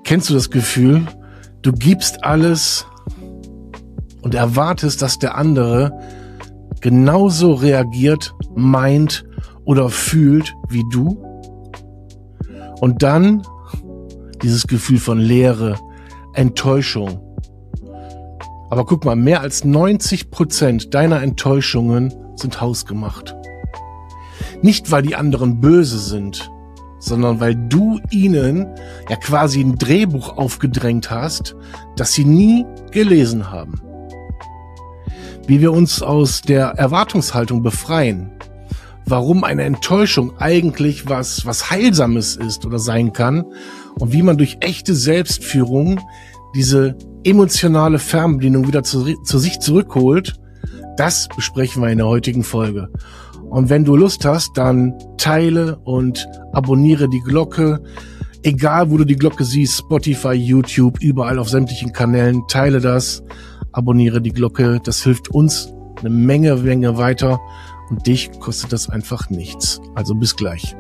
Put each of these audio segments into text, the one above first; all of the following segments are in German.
Kennst du das Gefühl, du gibst alles und erwartest, dass der andere genauso reagiert, meint oder fühlt wie du? Und dann dieses Gefühl von Leere, Enttäuschung. Aber guck mal, mehr als 90% deiner Enttäuschungen sind hausgemacht. Nicht, weil die anderen böse sind, sondern weil du ihnen ja quasi ein Drehbuch aufgedrängt hast, das sie nie gelesen haben. Wie wir uns aus der Erwartungshaltung befreien, warum eine Enttäuschung eigentlich was Heilsames ist oder sein kann und wie man durch echte Selbstführung diese emotionale Fernbedienung wieder zu sich zurückholt, das besprechen wir in der heutigen Folge. Und wenn du Lust hast, dann teile und abonniere die Glocke. Egal, wo du die Glocke siehst, Spotify, YouTube, überall auf sämtlichen Kanälen, teile das, abonniere die Glocke. Das hilft uns eine Menge weiter und dich kostet das einfach nichts. Also bis gleich.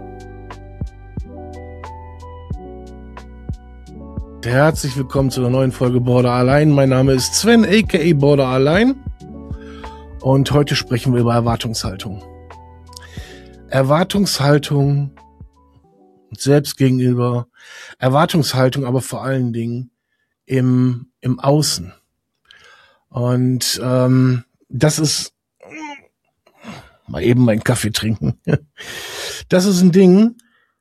Herzlich willkommen zu einer neuen Folge Border Allein. Mein Name ist Sven, aka Border Allein. Und heute sprechen wir über Erwartungshaltung. Erwartungshaltung selbst gegenüber, Erwartungshaltung aber vor allen Dingen im Außen. Und das ist, mal eben meinen Kaffee trinken, das ist ein Ding,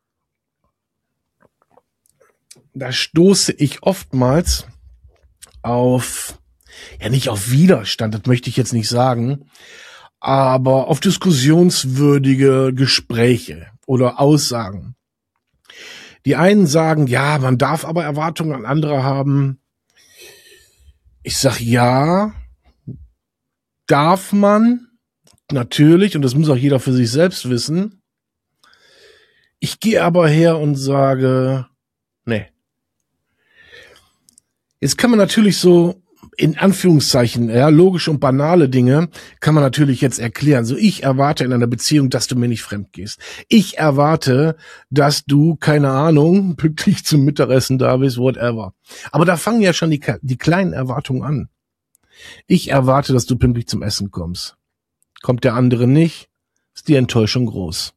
da stoße ich oftmals auf, ja nicht auf Widerstand, das möchte ich jetzt nicht sagen, aber auf diskussionswürdige Gespräche oder Aussagen. Die einen sagen, ja, man darf aber Erwartungen an andere haben. Ich sag, ja, darf man, natürlich, und das muss auch jeder für sich selbst wissen. Ich gehe aber her und sage, nee. Jetzt kann man natürlich so, in Anführungszeichen, ja, logische und banale Dinge kann man natürlich jetzt erklären. So, ich erwarte in einer Beziehung, dass du mir nicht fremd gehst. Ich erwarte, dass du, keine Ahnung, pünktlich zum Mittagessen da bist, whatever. Aber da fangen ja schon die kleinen Erwartungen an. Ich erwarte, dass du pünktlich zum Essen kommst. Kommt der andere nicht, ist die Enttäuschung groß.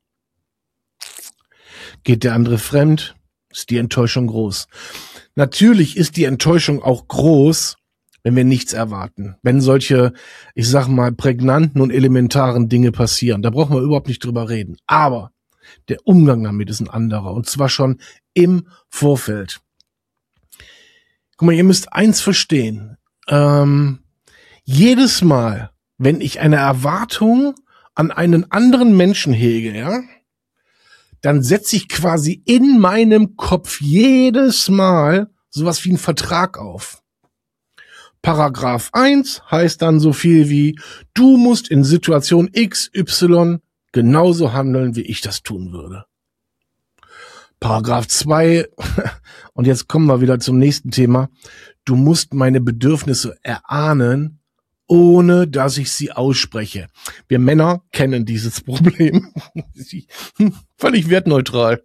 Geht der andere fremd, ist die Enttäuschung groß. Natürlich ist die Enttäuschung auch groß, wenn wir nichts erwarten. Wenn solche, ich sag mal, prägnanten und elementaren Dinge passieren. Da brauchen wir überhaupt nicht drüber reden. Aber der Umgang damit ist ein anderer. Und zwar schon im Vorfeld. Guck mal, ihr müsst eins verstehen. Jedes Mal, wenn ich eine Erwartung an einen anderen Menschen hege, ja, dann setze ich quasi in meinem Kopf jedes Mal sowas wie einen Vertrag auf. Paragraph 1 heißt dann so viel wie, du musst in Situation XY genauso handeln, wie ich das tun würde. Paragraph 2, und jetzt kommen wir wieder zum nächsten Thema, du musst meine Bedürfnisse erahnen, ohne dass ich sie ausspreche. Wir Männer kennen dieses Problem. Völlig wertneutral.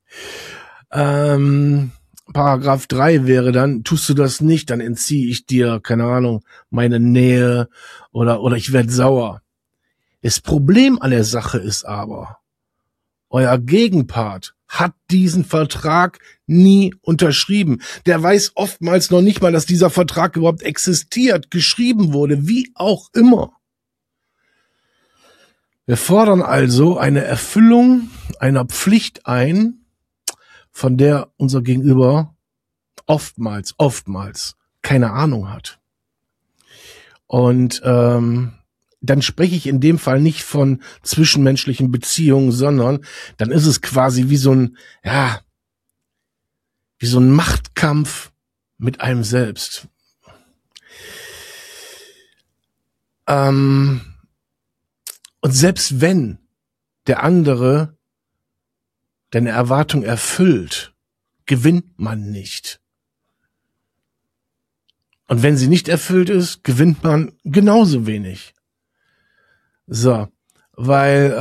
Paragraph 3 wäre dann, tust du das nicht, dann entziehe ich dir, keine Ahnung, meine Nähe oder ich werde sauer. Das Problem an der Sache ist aber, euer Gegenpart hat diesen Vertrag nie unterschrieben. Der weiß oftmals noch nicht mal, dass dieser Vertrag überhaupt existiert, geschrieben wurde, wie auch immer. Wir fordern also eine Erfüllung einer Pflicht ein, von der unser Gegenüber oftmals keine Ahnung hat. Und dann spreche ich in dem Fall nicht von zwischenmenschlichen Beziehungen, sondern dann ist es quasi wie so ein Machtkampf mit einem selbst. Und selbst wenn der andere deine Erwartung erfüllt, gewinnt man nicht. Und wenn sie nicht erfüllt ist, gewinnt man genauso wenig. So, weil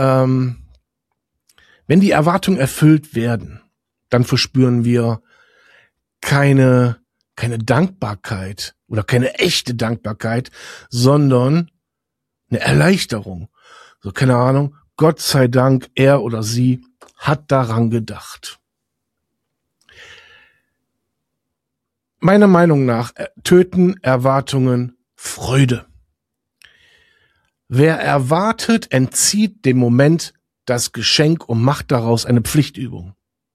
wenn die Erwartungen erfüllt werden, dann verspüren wir keine Dankbarkeit oder keine echte Dankbarkeit, sondern eine Erleichterung. So, keine Ahnung, Gott sei Dank, er oder sie hat daran gedacht. Meiner Meinung nach töten Erwartungen Freude. Wer erwartet, entzieht dem Moment das Geschenk und macht daraus eine Pflichtübung.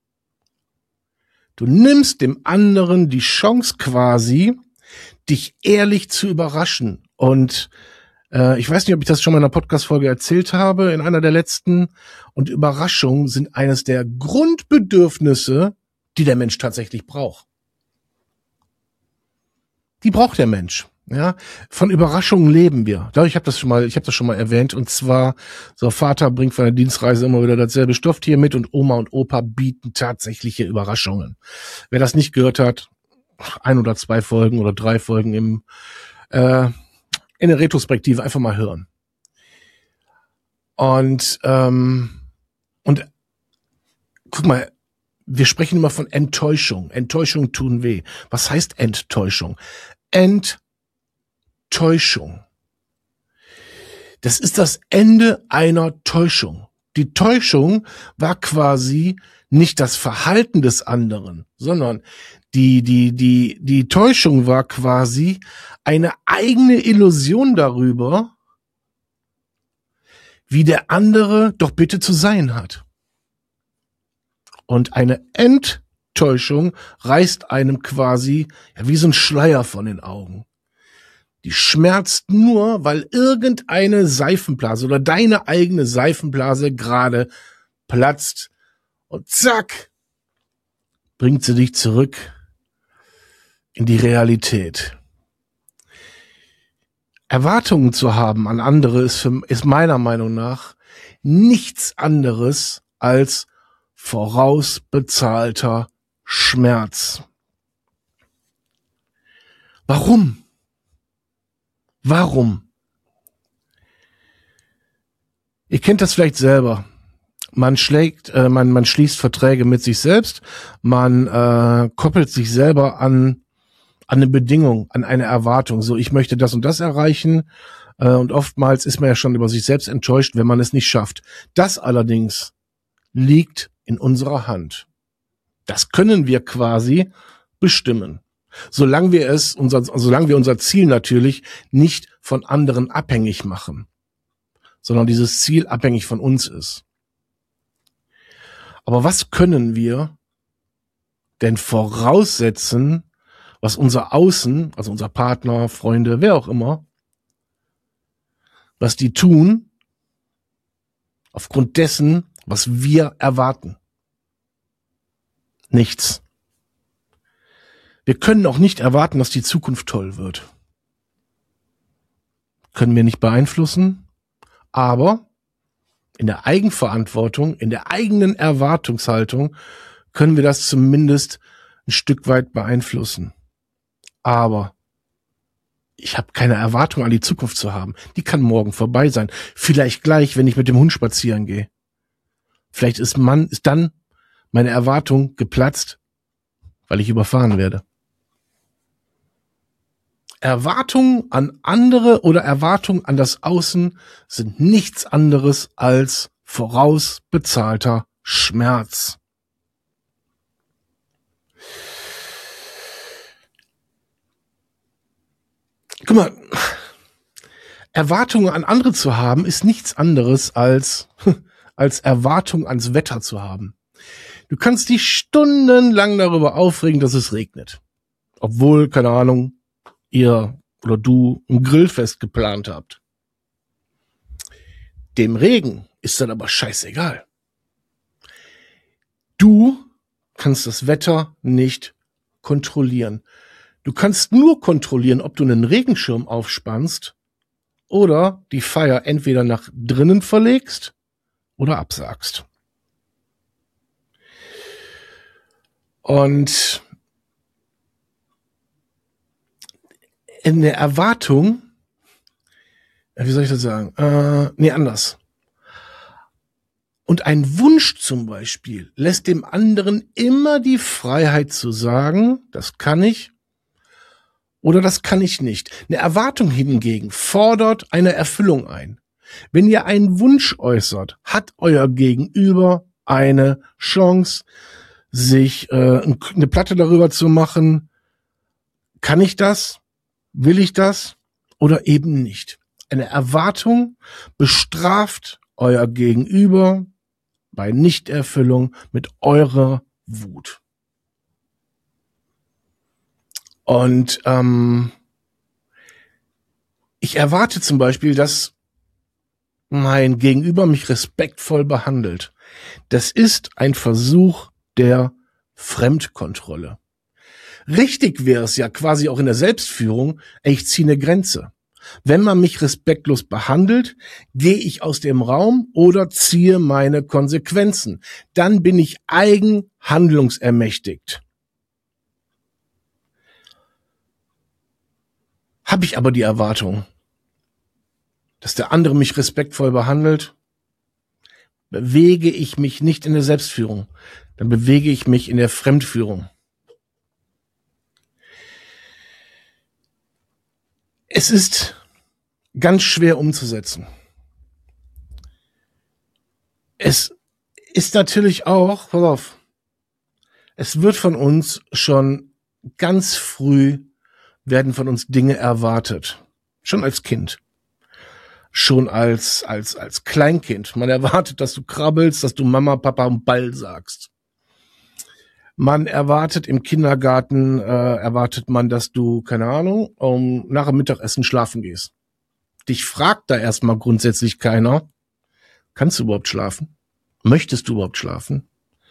Du nimmst dem anderen die Chance quasi, dich ehrlich zu überraschen. Und ich weiß nicht, ob ich das schon mal in einer Podcast-Folge erzählt habe, in einer der letzten. Und Überraschungen sind eines der Grundbedürfnisse, die der Mensch tatsächlich braucht. Die braucht der Mensch. Ja, von Überraschungen leben wir. Ich habe das schon mal erwähnt. Und zwar, so, Vater bringt von der Dienstreise immer wieder dasselbe Stofftier mit und Oma und Opa bieten tatsächliche Überraschungen. Wer das nicht gehört hat, 1 oder 2 Folgen oder 3 Folgen in der Retrospektive einfach mal hören. Und guck mal, wir sprechen immer von Enttäuschung. Enttäuschung tun weh. Was heißt Enttäuschung? Enttäuschung. Das ist das Ende einer Täuschung. Die Täuschung war quasi nicht das Verhalten des anderen, sondern die Täuschung war quasi eine eigene Illusion darüber, wie der andere doch bitte zu sein hat. Und eine Enttäuschung reißt einem quasi wie so ein Schleier von den Augen. Die schmerzt nur, weil irgendeine Seifenblase oder deine eigene Seifenblase gerade platzt und zack, bringt sie dich zurück in die Realität. Erwartungen zu haben an andere ist meiner Meinung nach nichts anderes als vorausbezahlter Schmerz. Warum? Ihr kennt das vielleicht selber. Man schließt Verträge mit sich selbst, man koppelt sich selber an eine Bedingung, an eine Erwartung. So, ich möchte das und das erreichen. Und oftmals ist man ja schon über sich selbst enttäuscht, wenn man es nicht schafft. Das allerdings liegt in unserer Hand. Das können wir quasi bestimmen. Solange wir unser Ziel natürlich nicht von anderen abhängig machen, sondern dieses Ziel abhängig von uns ist. Aber was können wir denn voraussetzen, was unser Außen, also unser Partner, Freunde, wer auch immer, was die tun, aufgrund dessen, was wir erwarten? Nichts. Wir können auch nicht erwarten, dass die Zukunft toll wird. Können wir nicht beeinflussen, aber in der Eigenverantwortung, in der eigenen Erwartungshaltung können wir das zumindest ein Stück weit beeinflussen. Aber ich habe keine Erwartung an die Zukunft zu haben. Die kann morgen vorbei sein. Vielleicht gleich, wenn ich mit dem Hund spazieren gehe. Vielleicht ist dann meine Erwartung geplatzt, weil ich überfahren werde. Erwartungen an andere oder Erwartungen an das Außen sind nichts anderes als vorausbezahlter Schmerz. Guck mal, Erwartungen an andere zu haben, ist nichts anderes als Erwartung ans Wetter zu haben. Du kannst dich stundenlang darüber aufregen, dass es regnet. Obwohl, keine Ahnung, ihr oder du ein Grillfest geplant habt. Dem Regen ist dann aber scheißegal. Du kannst das Wetter nicht kontrollieren. Du kannst nur kontrollieren, ob du einen Regenschirm aufspannst oder die Feier entweder nach drinnen verlegst oder absagst. Und in der Erwartung, wie soll ich das sagen? Anders. Und ein Wunsch zum Beispiel lässt dem anderen immer die Freiheit zu sagen, das kann ich oder das kann ich nicht. Eine Erwartung hingegen fordert eine Erfüllung ein. Wenn ihr einen Wunsch äußert, hat euer Gegenüber eine Chance, sich eine Platte darüber zu machen, kann ich das, will ich das oder eben nicht. Eine Erwartung bestraft euer Gegenüber bei Nichterfüllung mit eurer Wut. Und ich erwarte zum Beispiel, dass mein Gegenüber mich respektvoll behandelt. Das ist ein Versuch der Fremdkontrolle. Richtig wäre es ja quasi auch in der Selbstführung, ich ziehe eine Grenze. Wenn man mich respektlos behandelt, gehe ich aus dem Raum oder ziehe meine Konsequenzen. Dann bin ich eigenhandlungsermächtigt. Habe ich aber die Erwartung, dass der andere mich respektvoll behandelt, bewege ich mich nicht in der Selbstführung, dann bewege ich mich in der Fremdführung. Es ist ganz schwer umzusetzen. Es ist natürlich auch, pass auf, es wird von uns schon ganz früh, werden von uns Dinge erwartet. Schon als Kind. Schon als Kleinkind. Man erwartet, dass du krabbelst, dass du Mama, Papa und Ball sagst. Man erwartet im Kindergarten, erwartet man, dass du, keine Ahnung, nach dem Mittagessen schlafen gehst. Dich fragt da erstmal grundsätzlich keiner, kannst du überhaupt schlafen? Möchtest du überhaupt schlafen?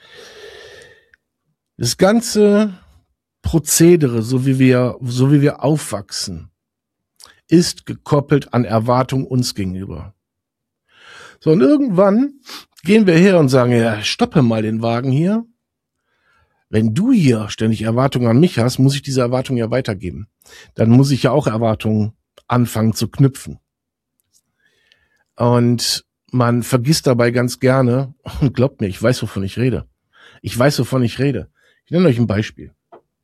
Das ganze Prozedere, so wie wir aufwachsen, ist gekoppelt an Erwartung uns gegenüber. So, und irgendwann gehen wir her und sagen, ja, stoppe mal den Wagen hier. Wenn du hier ständig Erwartungen an mich hast, muss ich diese Erwartungen ja weitergeben. Dann muss ich ja auch Erwartungen anfangen zu knüpfen. Und man vergisst dabei ganz gerne, und glaubt mir, ich weiß, wovon ich rede. Ich nenne euch ein Beispiel.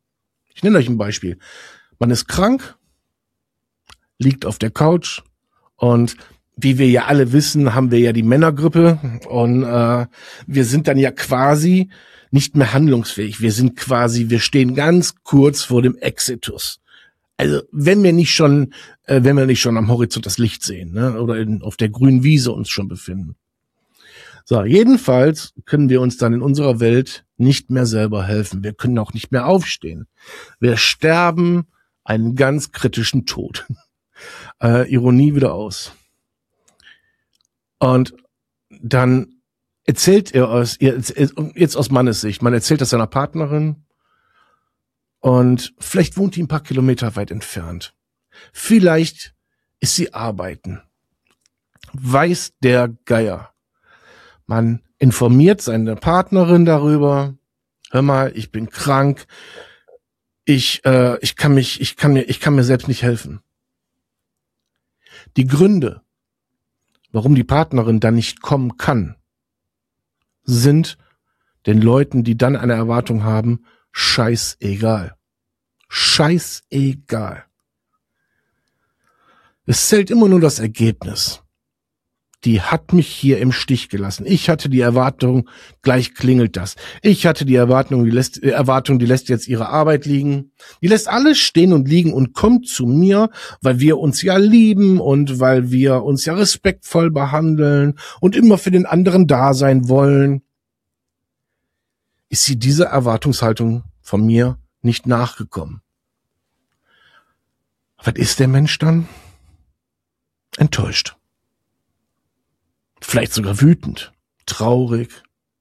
Man ist krank, liegt auf der Couch und wie wir ja alle wissen, haben wir ja die Männergrippe und wir sind dann ja quasi nicht mehr handlungsfähig. Wir stehen ganz kurz vor dem Exitus. Also wenn wir nicht schon am Horizont das Licht sehen, ne, oder auf der grünen Wiese uns schon befinden. So, jedenfalls können wir uns dann in unserer Welt nicht mehr selber helfen. Wir können auch nicht mehr aufstehen. Wir sterben einen ganz kritischen Tod. Ironie wieder aus. Und dann erzählt jetzt aus Mannes Sicht, man erzählt das seiner Partnerin und vielleicht wohnt die ein paar Kilometer weit entfernt. Vielleicht ist sie arbeiten. Weiß der Geier. Man informiert seine Partnerin darüber. Hör mal, ich bin krank. Ich kann mir selbst nicht helfen. Die Gründe, warum die Partnerin dann nicht kommen kann, sind den Leuten, die dann eine Erwartung haben, scheißegal. Scheißegal. Es zählt immer nur das Ergebnis. Die hat mich hier im Stich gelassen. Ich hatte die Erwartung, gleich klingelt das. Ich hatte die Erwartung, die lässt jetzt ihre Arbeit liegen. Die lässt alles stehen und liegen und kommt zu mir, weil wir uns ja lieben und weil wir uns ja respektvoll behandeln und immer für den anderen da sein wollen. Ist sie dieser Erwartungshaltung von mir nicht nachgekommen? Was ist der Mensch dann? Enttäuscht. Vielleicht sogar wütend, traurig.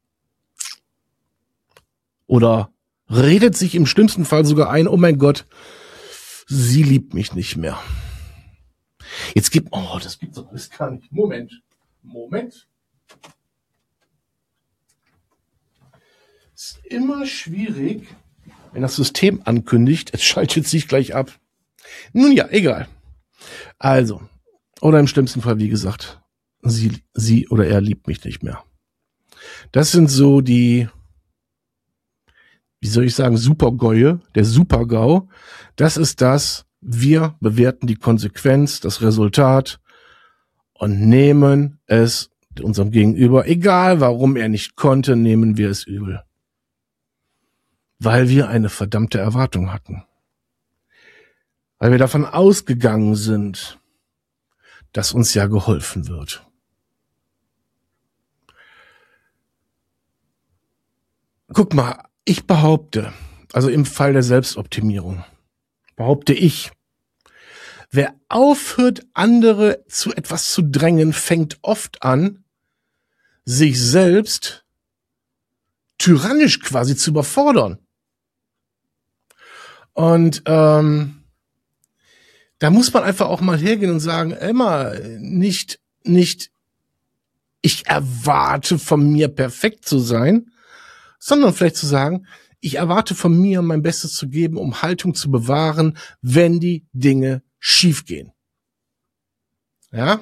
Oder redet sich im schlimmsten Fall sogar ein, oh mein Gott, sie liebt mich nicht mehr. Das gibt's doch alles gar nicht. Moment. Ist immer schwierig, wenn das System ankündigt, es schaltet sich gleich ab. Nun ja, egal. Also, oder im schlimmsten Fall, wie gesagt, sie oder er liebt mich nicht mehr. Das sind so die, wie soll ich sagen, Supergäue, der Super-GAU. Das ist das, wir bewerten die Konsequenz, das Resultat und nehmen es unserem Gegenüber, egal warum er nicht konnte, nehmen wir es übel. Weil wir eine verdammte Erwartung hatten. Weil wir davon ausgegangen sind, dass uns ja geholfen wird. Guck mal, ich behaupte, also im Fall der Selbstoptimierung, behaupte ich, wer aufhört, andere zu etwas zu drängen, fängt oft an, sich selbst tyrannisch quasi zu überfordern. Und da muss man einfach auch mal hergehen und sagen, immer nicht, ich erwarte von mir perfekt zu sein, sondern vielleicht zu sagen, ich erwarte von mir mein Bestes zu geben, um Haltung zu bewahren, wenn die Dinge schiefgehen. Ja?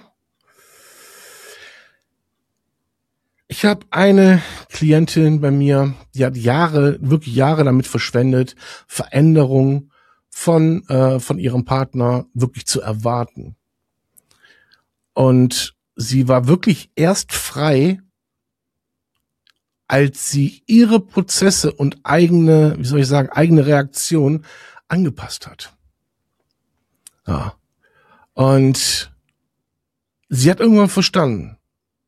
Ich habe eine Klientin bei mir, die hat wirklich Jahre damit verschwendet, Veränderungen von ihrem Partner wirklich zu erwarten. Und sie war wirklich erst frei, als sie ihre Prozesse und eigene Reaktion angepasst hat. Ja. Und sie hat irgendwann verstanden,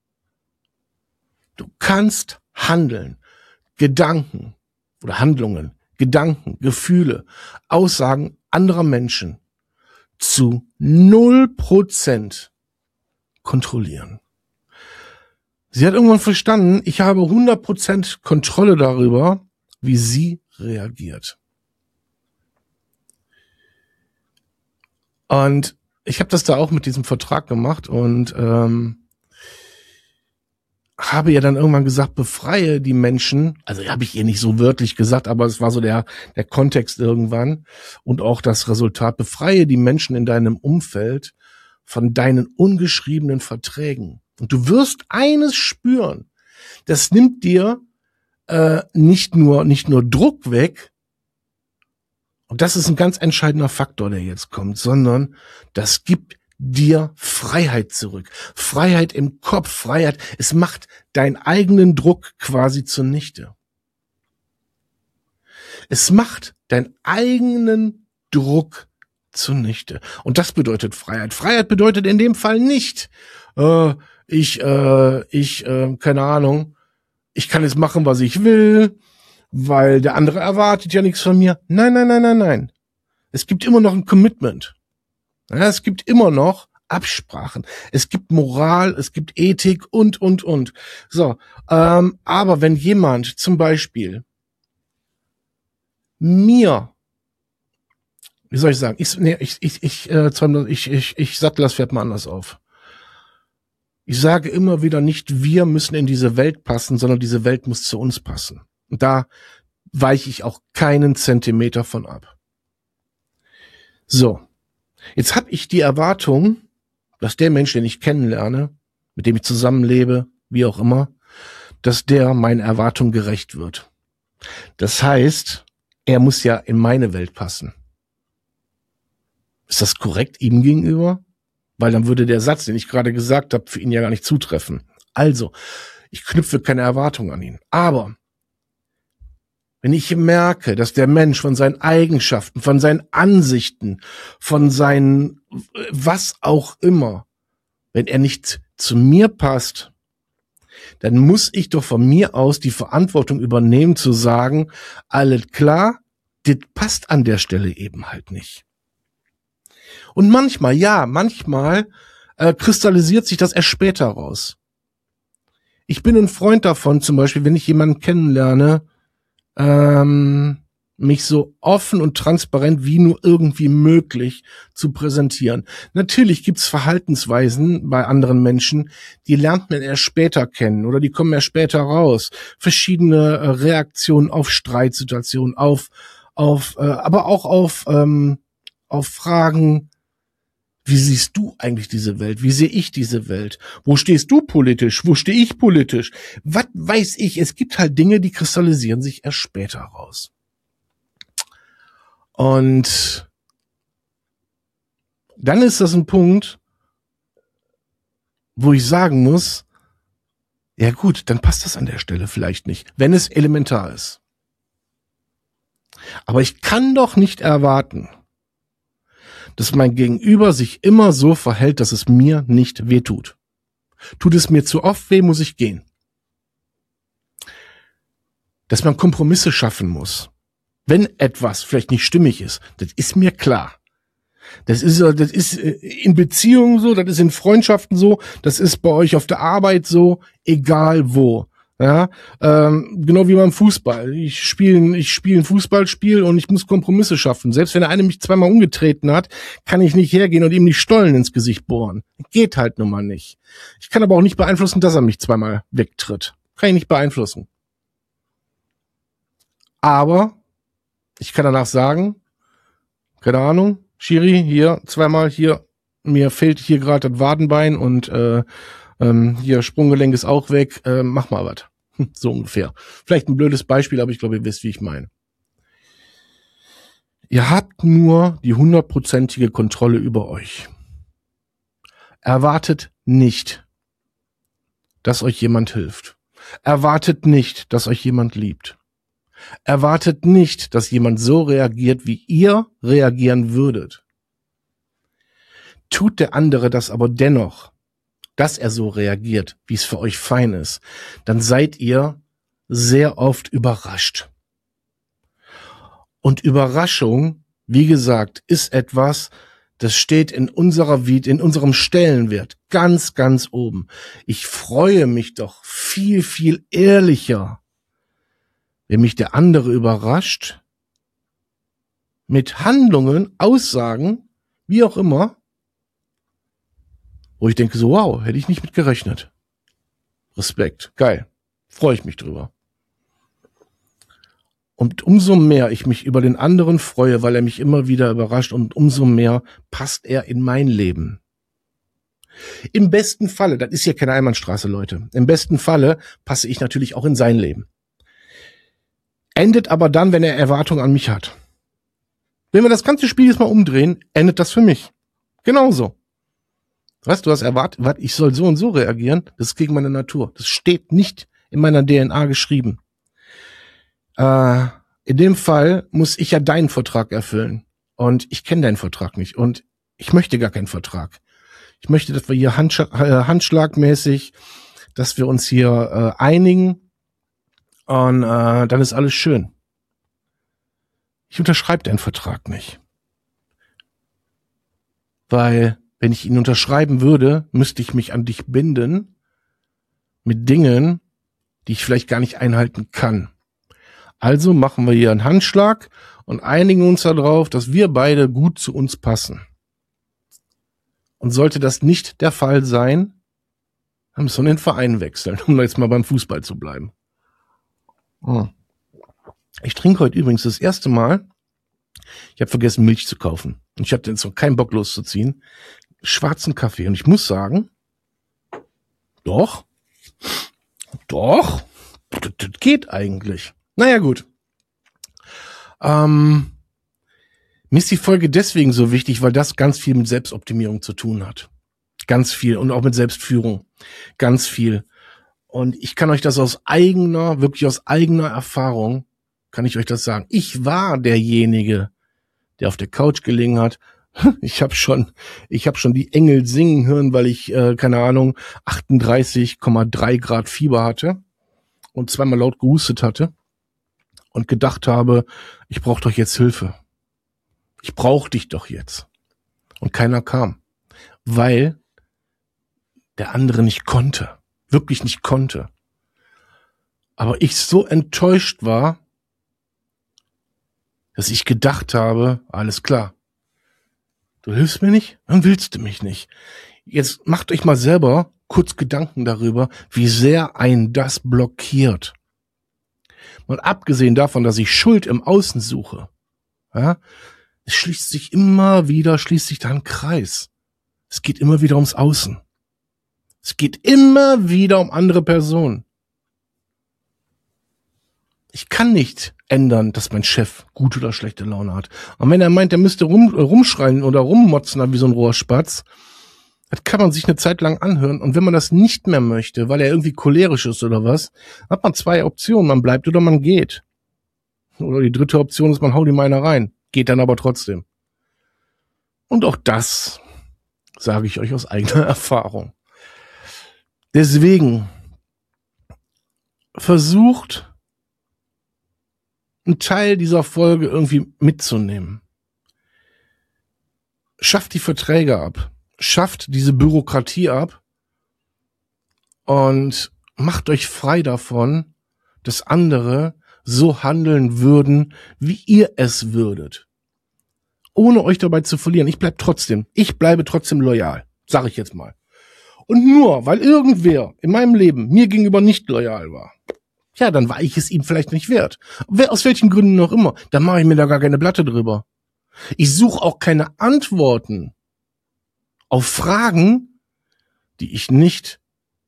du kannst handeln, Gedanken oder Handlungen, Gedanken, Gefühle, Aussagen anderer Menschen zu 0% kontrollieren. Sie hat irgendwann verstanden, ich habe 100% Kontrolle darüber, wie sie reagiert. Und ich habe das da auch mit diesem Vertrag gemacht und habe ihr dann irgendwann gesagt, befreie die Menschen, also habe ich ihr nicht so wörtlich gesagt, aber es war so der Kontext irgendwann und auch das Resultat, befreie die Menschen in deinem Umfeld von deinen ungeschriebenen Verträgen. Und du wirst eines spüren, das nimmt dir nicht nur Druck weg, und das ist ein ganz entscheidender Faktor, der jetzt kommt, sondern das gibt dir Freiheit zurück. Freiheit im Kopf, Freiheit. Es macht deinen eigenen Druck quasi zunichte. Es macht deinen eigenen Druck zunichte. Und das bedeutet Freiheit. Freiheit bedeutet in dem Fall nicht, keine Ahnung, ich kann jetzt machen, was ich will, weil der andere erwartet ja nichts von mir. Nein. Es gibt immer noch ein Commitment. Ja, es gibt immer noch Absprachen. Es gibt Moral, es gibt Ethik und. So, aber wenn jemand zum Beispiel mir, wie soll ich sagen, ich sattel das Pferd mal anders auf. Ich sage immer wieder nicht, wir müssen in diese Welt passen, sondern diese Welt muss zu uns passen. Und da weiche ich auch keinen Zentimeter von ab. So, jetzt habe ich die Erwartung, dass der Mensch, den ich kennenlerne, mit dem ich zusammenlebe, wie auch immer, dass der meinen Erwartungen gerecht wird. Das heißt, er muss ja in meine Welt passen. Ist das korrekt ihm gegenüber? Weil dann würde der Satz, den ich gerade gesagt habe, für ihn ja gar nicht zutreffen. Also, ich knüpfe keine Erwartung an ihn. Aber wenn ich merke, dass der Mensch von seinen Eigenschaften, von seinen Ansichten, von seinen was auch immer, wenn er nicht zu mir passt, dann muss ich doch von mir aus die Verantwortung übernehmen, zu sagen, alles klar, das passt an der Stelle eben halt nicht. Und manchmal kristallisiert sich das erst später raus. Ich bin ein Freund davon, zum Beispiel, wenn ich jemanden kennenlerne, mich so offen und transparent wie nur irgendwie möglich zu präsentieren. Natürlich gibt's Verhaltensweisen bei anderen Menschen, die lernt man erst später kennen oder die kommen erst später raus. Verschiedene Reaktionen auf Streitsituationen, aber auch auf Fragen, Wie siehst du eigentlich diese Welt? Wie sehe ich diese Welt? Wo stehst du politisch? Wo stehe ich politisch? Was weiß ich? Es gibt halt Dinge, die kristallisieren sich erst später raus. Und dann ist das ein Punkt, wo ich sagen muss, ja gut, dann passt das an der Stelle vielleicht nicht, wenn es elementar ist. Aber ich kann doch nicht erwarten, dass mein Gegenüber sich immer so verhält, dass es mir nicht wehtut. Tut es mir zu oft weh, muss ich gehen. Dass man Kompromisse schaffen muss, wenn etwas vielleicht nicht stimmig ist, das ist mir klar. Das ist in Beziehungen so, das ist in Freundschaften so, das ist bei euch auf der Arbeit so, egal wo. Ja, genau wie beim Fußball. Ich spiele ein Fußballspiel und ich muss Kompromisse schaffen. Selbst wenn der eine mich zweimal umgetreten hat, kann ich nicht hergehen und ihm die Stollen ins Gesicht bohren. Geht halt nun mal nicht. Ich kann aber auch nicht beeinflussen, dass er mich zweimal wegtritt. Kann ich nicht beeinflussen. Aber ich kann danach sagen, keine Ahnung, Schiri, hier, zweimal hier, mir fehlt hier gerade das Wadenbein und hier Sprunggelenk ist auch weg, mach mal was. So ungefähr. Vielleicht ein blödes Beispiel, aber ich glaube, ihr wisst, wie ich meine. Ihr habt nur die 100%ige Kontrolle über euch. Erwartet nicht, dass euch jemand hilft. Erwartet nicht, dass euch jemand liebt. Erwartet nicht, dass jemand so reagiert, wie ihr reagieren würdet. Tut der andere das aber dennoch, dass er so reagiert, wie es für euch fein ist, dann seid ihr sehr oft überrascht. Und Überraschung, wie gesagt, ist etwas, das steht in unserem Stellenwert ganz, ganz oben. Ich freue mich doch viel, viel ehrlicher, wenn mich der andere überrascht, mit Handlungen, Aussagen, wie auch immer, wo ich denke so, wow, hätte ich nicht mit gerechnet. Respekt, geil, freue ich mich drüber. Und umso mehr ich mich über den anderen freue, weil er mich immer wieder überrascht, und umso mehr passt er in mein Leben. Im besten Falle, das ist ja keine Einbahnstraße, Leute, im besten Falle passe ich natürlich auch in sein Leben. Endet aber dann, wenn er Erwartungen an mich hat. Wenn wir das ganze Spiel jetzt mal umdrehen, endet das für mich. Genauso. Weißt du, hast erwartet, ich soll so und so reagieren, das ist gegen meine Natur. Das steht nicht in meiner DNA geschrieben. In dem Fall muss ich ja deinen Vertrag erfüllen. Und ich kenne deinen Vertrag nicht. Und ich möchte gar keinen Vertrag. Ich möchte, dass wir hier handschlagmäßig, dass wir uns hier einigen. Und dann ist alles schön. Ich unterschreibe deinen Vertrag nicht. Weil, wenn ich ihn unterschreiben würde, müsste ich mich an dich binden mit Dingen, die ich vielleicht gar nicht einhalten kann. Also machen wir hier einen Handschlag und einigen uns darauf, dass wir beide gut zu uns passen. Und sollte das nicht der Fall sein, dann müssen wir den Verein wechseln, um jetzt mal beim Fußball zu bleiben. Ich trinke heute übrigens das erste Mal, ich habe vergessen Milch zu kaufen. Und ich hatte jetzt noch keinen Bock loszuziehen. Schwarzen Kaffee. Und ich muss sagen, doch, das geht eigentlich. Naja, gut. Mir ist die Folge deswegen so wichtig, weil das ganz viel mit Selbstoptimierung zu tun hat. Ganz viel. Und auch mit Selbstführung. Ganz viel. Und ich kann euch das wirklich aus eigener Erfahrung, kann ich euch das sagen. Ich war derjenige, der auf der Couch gelegen hat. Ich habe schon die Engel singen hören, weil ich, 38,3 Grad Fieber hatte und zweimal laut gehustet hatte und gedacht habe, ich brauche doch jetzt Hilfe. Ich brauche dich doch jetzt. Und keiner kam, weil der andere nicht konnte. Wirklich nicht konnte. Aber ich so enttäuscht war, dass ich gedacht habe, alles klar, du hilfst mir nicht, dann willst du mich nicht. Jetzt macht euch mal selber kurz Gedanken darüber, wie sehr ein das blockiert. Mal abgesehen davon, dass ich Schuld im Außen suche, ja, es schließt sich da ein Kreis. Es geht immer wieder ums Außen. Es geht immer wieder um andere Personen. Ich kann nicht ändern, dass mein Chef gute oder schlechte Laune hat. Und wenn er meint, er müsste rumschreien oder rummotzen wie so ein Rohrspatz, das kann man sich eine Zeit lang anhören. Und wenn man das nicht mehr möchte, weil er irgendwie cholerisch ist oder was, hat man 2 Optionen. Man bleibt oder man geht. Oder die dritte Option ist, man haut ihm einer rein. Geht dann aber trotzdem. Und auch das sage ich euch aus eigener Erfahrung. Deswegen versucht, einen Teil dieser Folge irgendwie mitzunehmen. Schafft die Verträge ab. Schafft diese Bürokratie ab. Und macht euch frei davon, dass andere so handeln würden, wie ihr es würdet. Ohne euch dabei zu verlieren. Ich bleibe trotzdem loyal. Sag ich jetzt mal. Und nur, weil irgendwer in meinem Leben mir gegenüber nicht loyal war, ja, dann war ich es ihm vielleicht nicht wert. Aus welchen Gründen noch immer, dann mache ich mir da gar keine Platte drüber. Ich suche auch keine Antworten auf Fragen, die ich nicht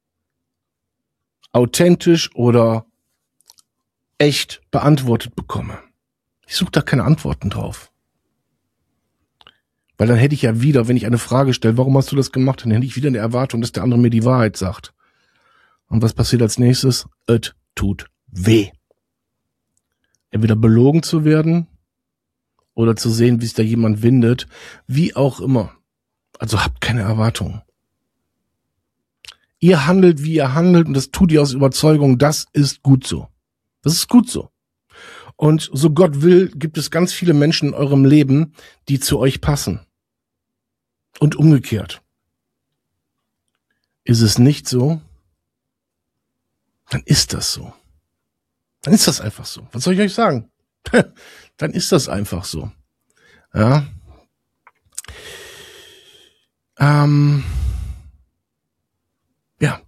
authentisch oder echt beantwortet bekomme. Ich suche da keine Antworten drauf. Weil dann hätte ich ja wieder, wenn ich eine Frage stelle, warum hast du das gemacht, dann hätte ich wieder eine Erwartung, dass der andere mir die Wahrheit sagt. Und was passiert als nächstes? Es tut weh. Entweder belogen zu werden oder zu sehen, wie sich da jemand windet, wie auch immer. Also habt keine Erwartungen. Ihr handelt, wie ihr handelt, und das tut ihr aus Überzeugung, das ist gut so. Das ist gut so. Und so Gott will, gibt es ganz viele Menschen in eurem Leben, die zu euch passen. Und umgekehrt. Ist es nicht so, dann ist das so. Dann ist das einfach so. Was soll ich euch sagen? Dann ist das einfach so. Ja. Ja.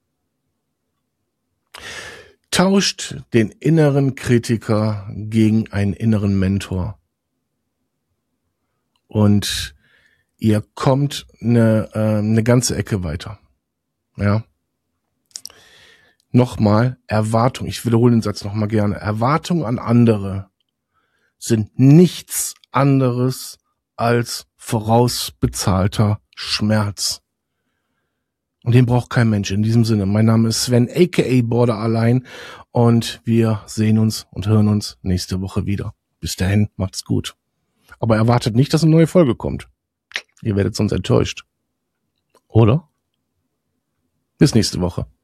Tauscht den inneren Kritiker gegen einen inneren Mentor. Und ihr kommt eine ganze Ecke weiter. Ja. Nochmal, Erwartung. Ich wiederhole den Satz nochmal gerne. Erwartungen an andere sind nichts anderes als vorausbezahlter Schmerz. Und den braucht kein Mensch. In diesem Sinne, mein Name ist Sven, aka Borderline, und wir sehen uns und hören uns nächste Woche wieder. Bis dahin, macht's gut. Aber erwartet nicht, dass eine neue Folge kommt. Ihr werdet sonst enttäuscht. Oder? Bis nächste Woche.